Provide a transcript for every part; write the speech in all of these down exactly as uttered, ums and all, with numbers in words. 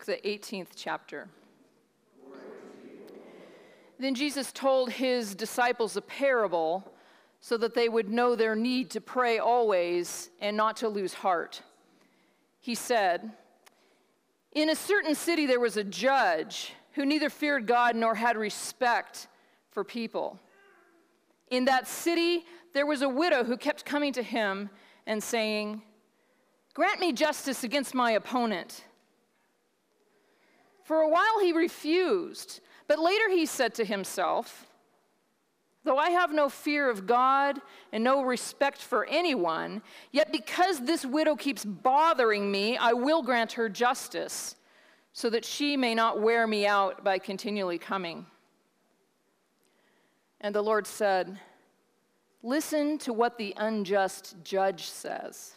Luke, the eighteenth chapter. Then Jesus told his disciples a parable so that they would know their need to pray always and not to lose heart. He said, "In a certain city there was a judge who neither feared God nor had respect for people. In that city there was a widow who kept coming to him and saying, 'Grant me justice against my opponent.' For a while he refused, but later he said to himself, 'Though I have no fear of God and no respect for anyone, yet because this widow keeps bothering me, I will grant her justice, so that she may not wear me out by continually coming.' And the Lord said, 'Listen to what the unjust judge says.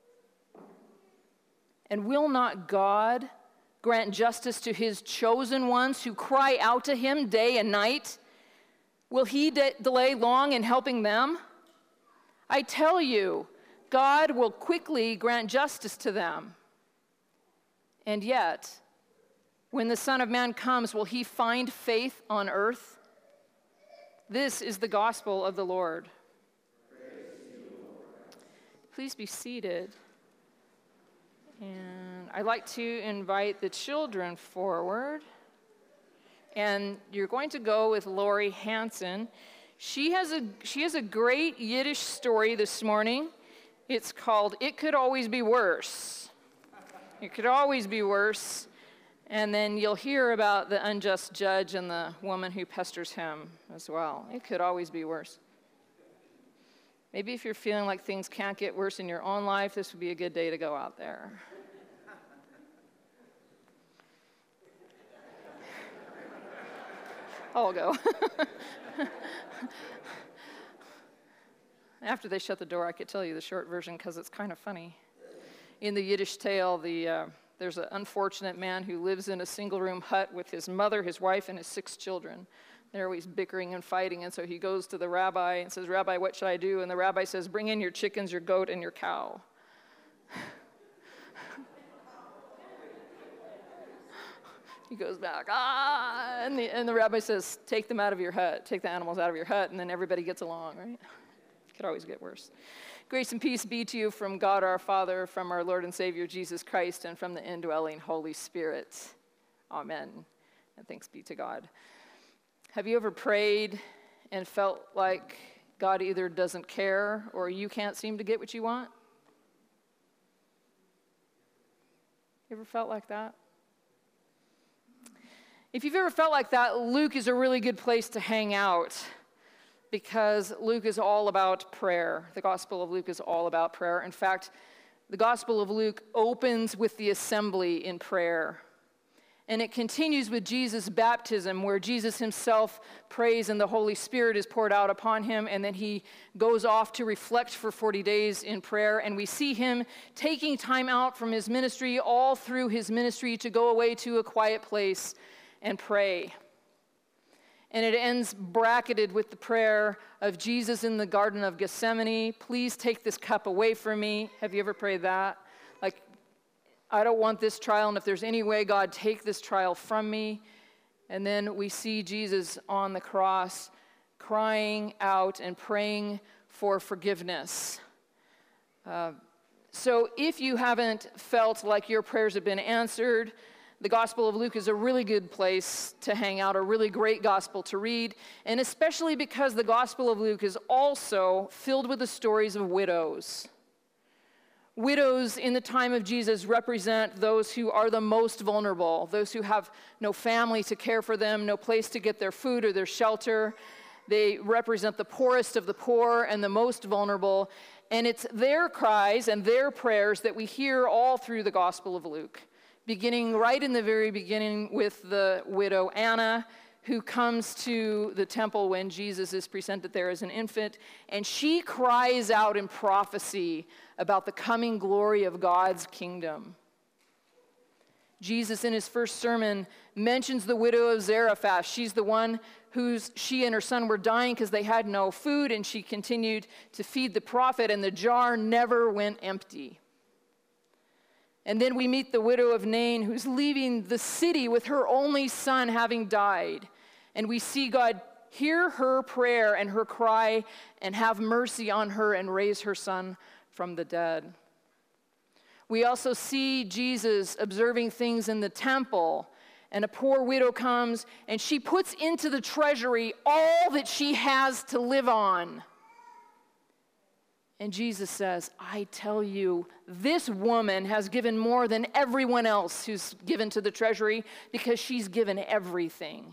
And will not God grant justice to his chosen ones who cry out to him day and night? Will he de- delay long in helping them? I tell you, God will quickly grant justice to them. And yet, when the Son of Man comes, will he find faith on earth?' This is the gospel of the Lord." Please be seated. And I'd like to invite the children forward. And you're going to go with Lori Hansen. She has a she has a great Yiddish story this morning. It's called "It Could Always Be Worse." It could always be worse. And then you'll hear about the unjust judge and the woman who pesters him as well. It could always be worse. Maybe if you're feeling like things can't get worse in your own life, this would be a good day to go out there. I'll go. After they shut the door, I could tell you the short version because it's kind of funny. In the Yiddish tale, the, uh, there's an unfortunate man who lives in a single-room hut with his mother, his wife, and his six children. They're always bickering and fighting, and so he goes to the rabbi and says, "Rabbi, what should I do?" And the rabbi says, "Bring in your chickens, your goat, and your cow." He goes back, ah, and the, and the rabbi says, "Take them out of your hut, take the animals out of your hut," and then everybody gets along, right? It could always get worse. Grace and peace be to you from God our Father, from our Lord and Savior Jesus Christ, and from the indwelling Holy Spirit. Amen. And thanks be to God. Have you ever prayed and felt like God either doesn't care or you can't seem to get what you want? You ever felt like that? If you've ever felt like that, Luke is a really good place to hang out because Luke is all about prayer. The Gospel of Luke is all about prayer. In fact, the Gospel of Luke opens with the assembly in prayer. And it continues with Jesus' baptism, where Jesus himself prays and the Holy Spirit is poured out upon him, and then he goes off to reflect for forty days in prayer. And we see him taking time out from his ministry, all through his ministry, to go away to a quiet place and pray. And it ends bracketed with the prayer of Jesus in the Garden of Gethsemane, "Please take this cup away from me." Have you ever prayed that? Like, I don't want this trial, and if there's any way, God, take this trial from me. And then we see Jesus on the cross crying out and praying for forgiveness. Uh, so if you haven't felt like your prayers have been answered, the Gospel of Luke is a really good place to hang out, a really great gospel to read, and especially because the Gospel of Luke is also filled with the stories of widows. Widows in the time of Jesus represent those who are the most vulnerable, those who have no family to care for them, no place to get their food or their shelter. They represent the poorest of the poor and the most vulnerable. And it's their cries and their prayers that we hear all through the Gospel of Luke, beginning right in the very beginning with the widow Anna, who comes to the temple when Jesus is presented there as an infant, and she cries out in prophecy about the coming glory of God's kingdom. Jesus, in his first sermon, mentions the widow of Zarephath. She's the one whose she and her son were dying because they had no food, and she continued to feed the prophet, and the jar never went empty. And then we meet the widow of Nain, who's leaving the city with her only son having died. And we see God hear her prayer and her cry and have mercy on her and raise her son from the dead. We also see Jesus observing things in the temple, and a poor widow comes and she puts into the treasury all that she has to live on. And Jesus says, I tell you, this woman has given more than everyone else who's given to the treasury, because she's given everything.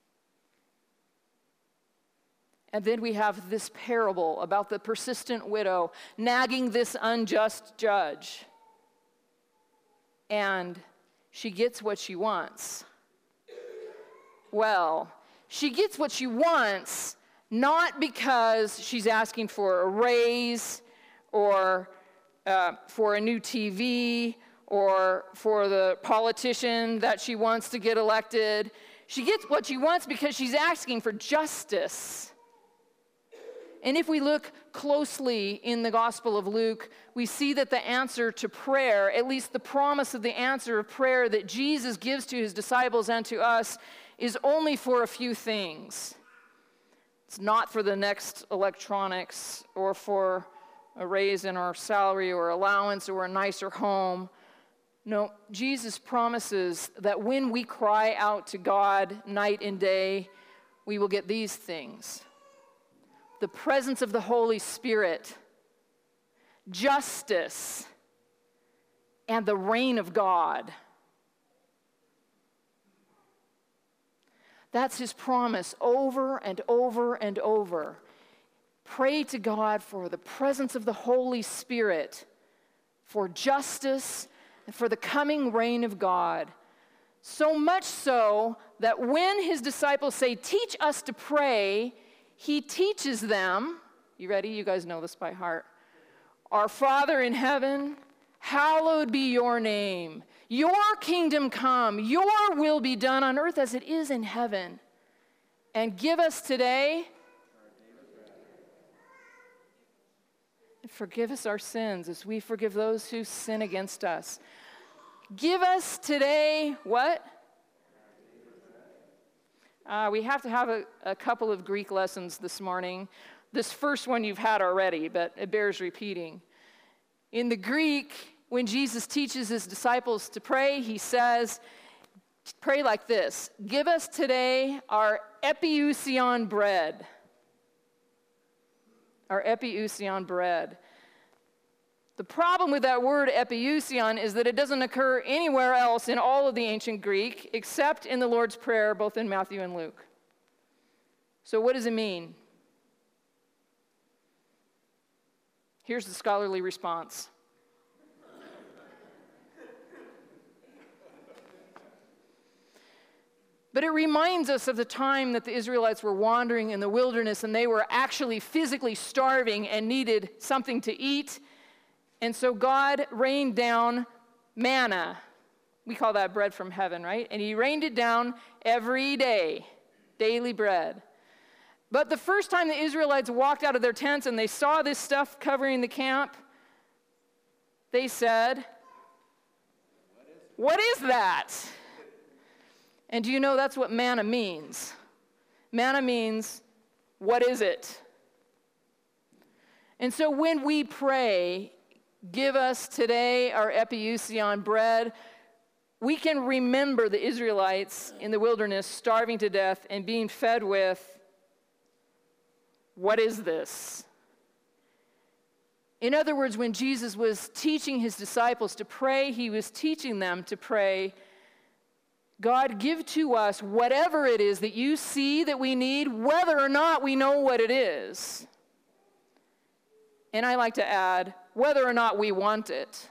And then we have this parable about the persistent widow nagging this unjust judge. And she gets what she wants. Well, she gets what she wants not because she's asking for a raise or uh, for a new T V or for the politician that she wants to get elected. She gets what she wants because she's asking for justice. And if we look closely in the Gospel of Luke, we see that the answer to prayer, at least the promise of the answer of prayer that Jesus gives to his disciples and to us, is only for a few things. It's not for the next electronics or for a raise in our salary or allowance or a nicer home. No, Jesus promises that when we cry out to God night and day, we will get these things: the presence of the Holy Spirit, justice, and the reign of God. That's his promise over and over and over. Pray to God for the presence of the Holy Spirit, for justice, and for the coming reign of God. So much so that when his disciples say, teach us to pray, he teaches them, you ready? You guys know this by heart. Our Father in heaven, hallowed be your name. Your kingdom come, your will be done on earth as it is in heaven. And give us today, and forgive us our sins as we forgive those who sin against us. Give us today, what? Uh, we have to have a, a couple of Greek lessons this morning. This first one you've had already, but it bears repeating. In the Greek, when Jesus teaches his disciples to pray, he says, pray like this: give us today our epiousion bread. Our epiousion bread. The problem with that word epiousion is that it doesn't occur anywhere else in all of the ancient Greek except in the Lord's Prayer, both in Matthew and Luke. So what does it mean? Here's the scholarly response. But it reminds us of the time that the Israelites were wandering in the wilderness and they were actually physically starving and needed something to eat. And so God rained down manna. We call that bread from heaven, right? And he rained it down every day, daily bread. But the first time the Israelites walked out of their tents and they saw this stuff covering the camp, they said, "What is that?" And do you know that's what manna means? Manna means, what is it? And so when we pray, give us today our epiousion bread, we can remember the Israelites in the wilderness starving to death and being fed with, what is this? In other words, when Jesus was teaching his disciples to pray, he was teaching them to pray, God, give to us whatever it is that you see that we need, whether or not we know what it is. And I like to add, whether or not we want it.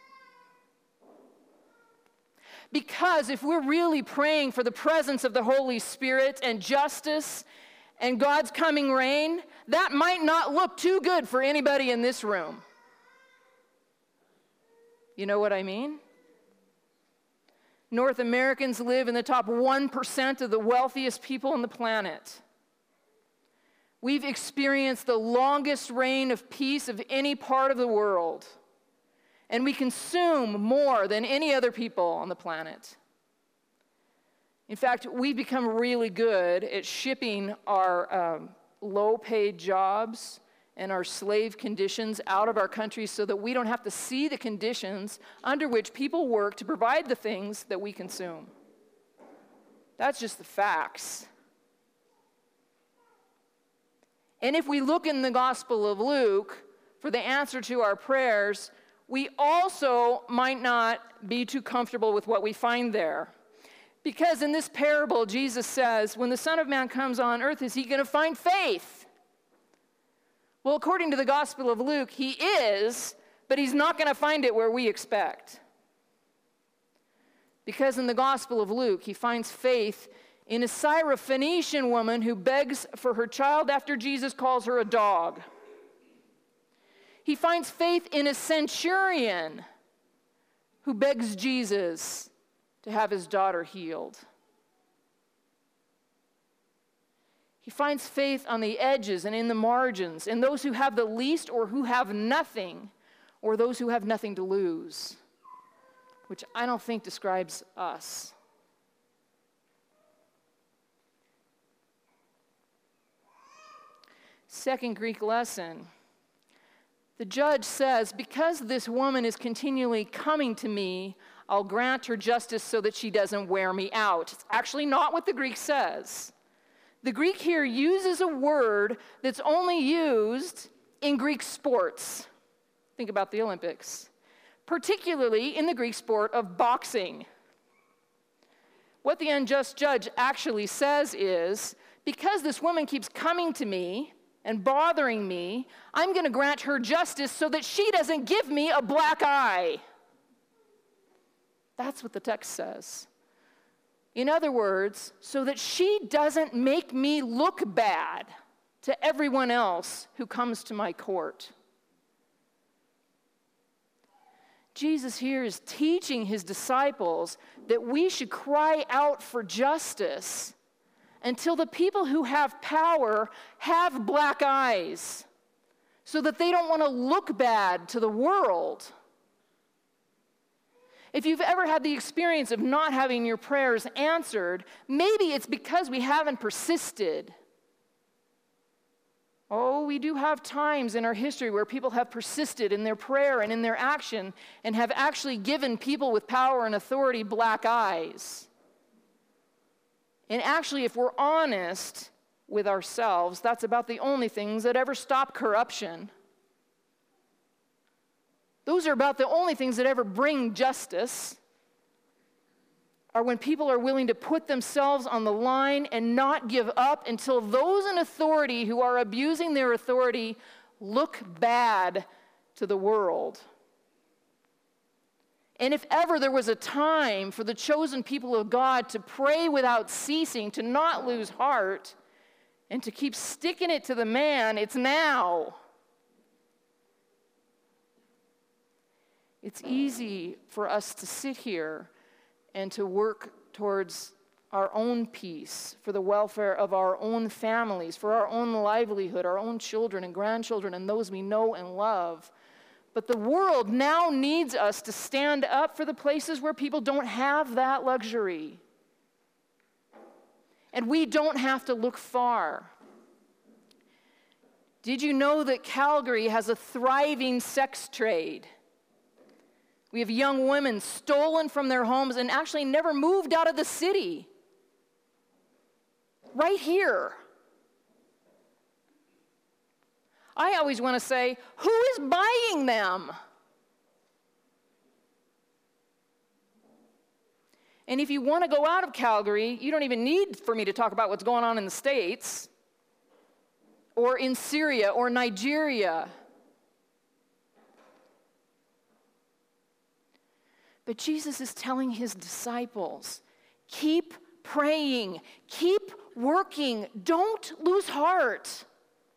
Because if we're really praying for the presence of the Holy Spirit and justice and God's coming reign, that might not look too good for anybody in this room. You know what I mean? North Americans live in the top one percent of the wealthiest people on the planet. We've experienced the longest reign of peace of any part of the world. And we consume more than any other people on the planet. In fact, we've become really good at shipping our um, low-paid jobs and our slave conditions out of our country so that we don't have to see the conditions under which people work to provide the things that we consume. That's just the facts. And if we look in the Gospel of Luke for the answer to our prayers, we also might not be too comfortable with what we find there. Because in this parable, Jesus says, when the Son of Man comes on earth, is he going to find faith? Well, according to the Gospel of Luke, he is, but he's not going to find it where we expect. Because in the Gospel of Luke, he finds faith in a Syrophoenician woman who begs for her child after Jesus calls her a dog. He finds faith in a centurion who begs Jesus to have his daughter healed. He finds faith on the edges and in the margins, in those who have the least or who have nothing, or those who have nothing to lose, which I don't think describes us. Second Greek lesson. The judge says, because this woman is continually coming to me, I'll grant her justice so that she doesn't wear me out. It's actually not what the Greek says. The Greek here uses a word that's only used in Greek sports. Think about the Olympics. Particularly in the Greek sport of boxing. What the unjust judge actually says is, because this woman keeps coming to me and bothering me, I'm going to grant her justice so that she doesn't give me a black eye. That's what the text says. In other words, so that she doesn't make me look bad to everyone else who comes to my court. Jesus here is teaching his disciples that we should cry out for justice until the people who have power have black eyes, so that they don't want to look bad to the world. If you've ever had the experience of not having your prayers answered, maybe it's because we haven't persisted. Oh, we do have times in our history where people have persisted in their prayer and in their action and have actually given people with power and authority black eyes. And actually, if we're honest with ourselves, that's about the only things that ever stop corruption. Those are about the only things that ever bring justice, are when people are willing to put themselves on the line and not give up until those in authority who are abusing their authority look bad to the world. And if ever there was a time for the chosen people of God to pray without ceasing, to not lose heart, and to keep sticking it to the man, it's now. It's easy for us to sit here and to work towards our own peace, for the welfare of our own families, for our own livelihood, our own children and grandchildren and those we know and love. But the world now needs us to stand up for the places where people don't have that luxury. And we don't have to look far. Did you know that Calgary has a thriving sex trade? We have young women stolen from their homes and actually never moved out of the city. Right here. I always want to say, who is buying them? And if you want to go out of Calgary, you don't even need for me to talk about what's going on in the States or in Syria or Nigeria. But Jesus is telling his disciples, keep praying, keep working, don't lose heart.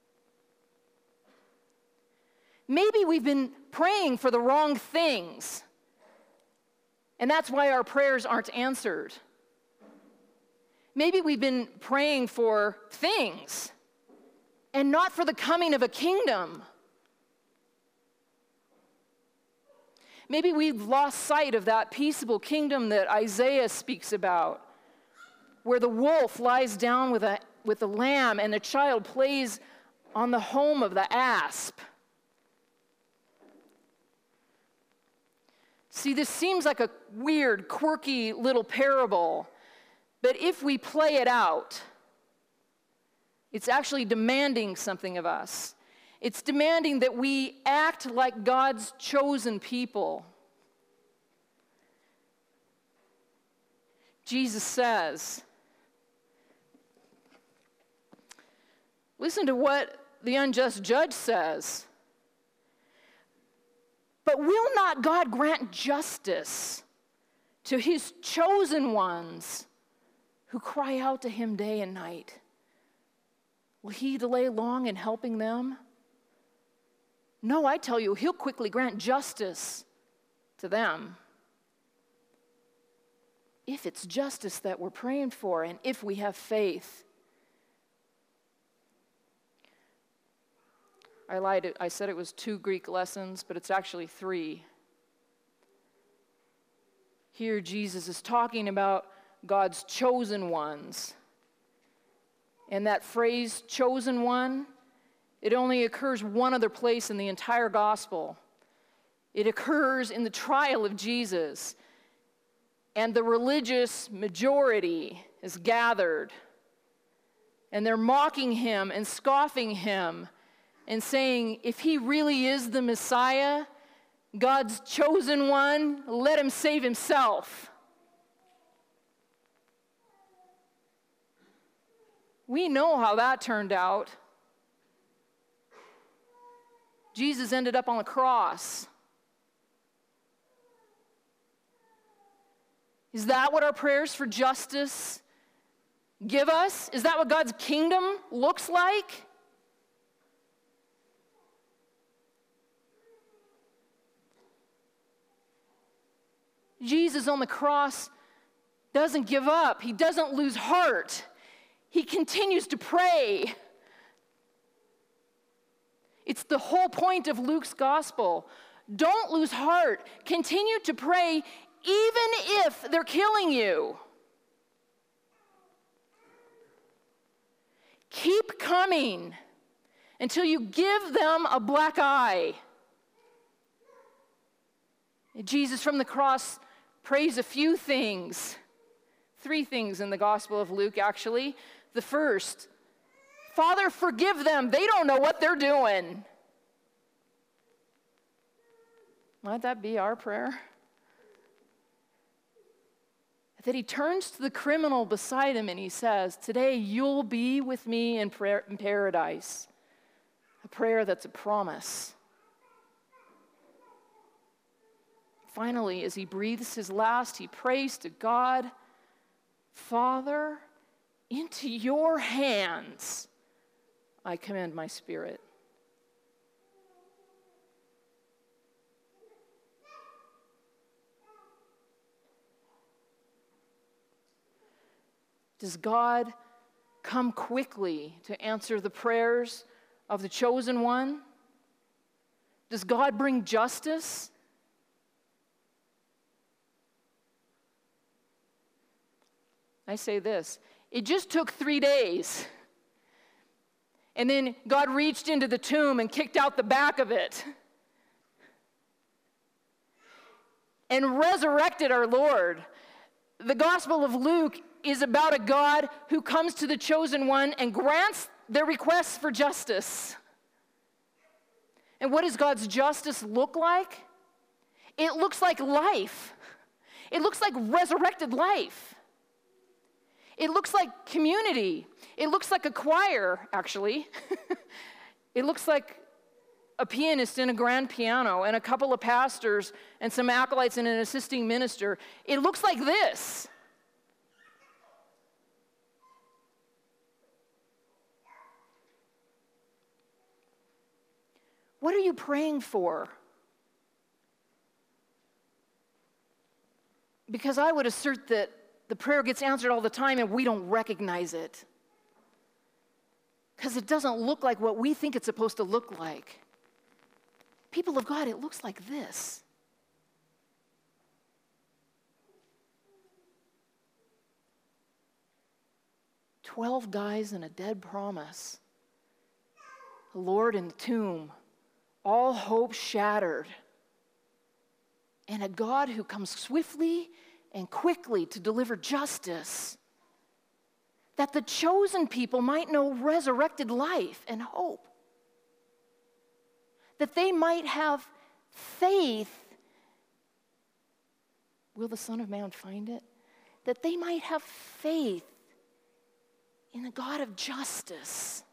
Maybe we've been praying for the wrong things, and that's why our prayers aren't answered. Maybe we've been praying for things and not for the coming of a kingdom. Maybe we've lost sight of that peaceable kingdom that Isaiah speaks about, where the wolf lies down with a, with a lamb and the child plays on the home of the asp. See, this seems like a weird, quirky little parable, but if we play it out, it's actually demanding something of us. It's demanding that we act like God's chosen people. Jesus says, listen to what the unjust judge says. But will not God grant justice to his chosen ones who cry out to him day and night? Will he delay long in helping them? No, I tell you, he'll quickly grant justice to them. If it's justice that we're praying for, and if we have faith. I lied, I said it was two Greek lessons, but it's actually three. Here Jesus is talking about God's chosen ones. And that phrase, chosen one, it only occurs one other place in the entire gospel. It occurs in the trial of Jesus. And the religious majority is gathered. And they're mocking him and scoffing him and saying, if he really is the Messiah, God's chosen one, let him save himself. We know how that turned out. Jesus ended up on the cross. Is that what our prayers for justice give us? Is that what God's kingdom looks like? Jesus on the cross doesn't give up. He doesn't lose heart. He continues to pray. It's the whole point of Luke's gospel. Don't lose heart. Continue to pray even if they're killing you. Keep coming until you give them a black eye. Jesus from the cross prays a few things. Three things in the Gospel of Luke, actually. The first, Father, forgive them. They don't know what they're doing. Might that be our prayer? That he turns to the criminal beside him and he says, today you'll be with me in, prayer, in paradise. A prayer that's a promise. Finally, as he breathes his last, he prays to God, Father, into your hands I commend my spirit. Does God come quickly to answer the prayers of the chosen one? Does God bring justice? I say this, it just took three days. And then God reached into the tomb and kicked out the back of it and resurrected our Lord. The Gospel of Luke is about a God who comes to the chosen one and grants their requests for justice. And what does God's justice look like? It looks like life. It looks like resurrected life. It looks like community. It looks like a choir, actually. It looks like a pianist and a grand piano and a couple of pastors and some acolytes and an assisting minister. It looks like this. What are you praying for? Because I would assert that the prayer gets answered all the time and we don't recognize it. Because it doesn't look like what we think it's supposed to look like. People of God, it looks like this. Twelve guys and a dead promise. The Lord in the tomb, all hope shattered. And a God who comes swiftly and quickly to deliver justice, that the chosen people might know resurrected life and hope, that they might have faith. Will the Son of Man find it? That they might have faith in the God of justice.